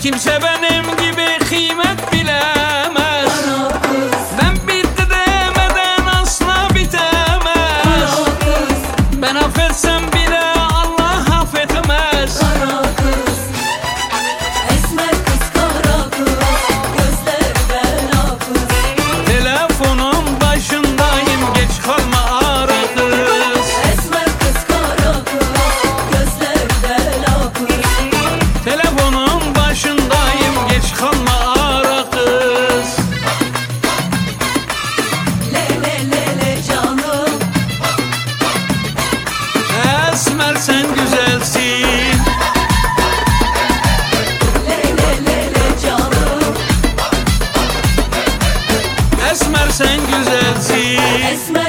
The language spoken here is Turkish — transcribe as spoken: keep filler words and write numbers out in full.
Kimse benim gibi kıymet bilemez. Ben bitti demeden asla bitemez. Ben affetsem bile Allah affetmez. Esmer kız kara kız, gözlerden akız. Telefonun başındayım, geç kalma ara kız. Esmer kız kara kız, gözlerden akız. Telefonun başındayım, geç kalma ara kız. Le le le le canım. Esmer sen güzelsin. Le le le le canım. Esmer sen güzelsin. Esmer